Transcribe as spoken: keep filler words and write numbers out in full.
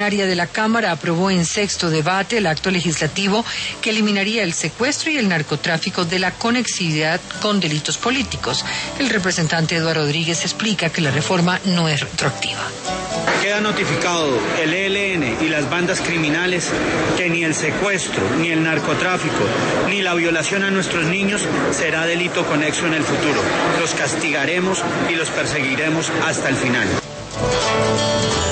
Área de la Cámara aprobó en sexto debate el acto legislativo que eliminaría el secuestro y el narcotráfico de la conexidad con delitos políticos. El representante Eduardo Rodríguez explica que la reforma no es retroactiva. Queda notificado el E L N y las bandas criminales que ni el secuestro, ni el narcotráfico, ni la violación a nuestros niños será delito conexo en el futuro. Los castigaremos y los perseguiremos hasta el final.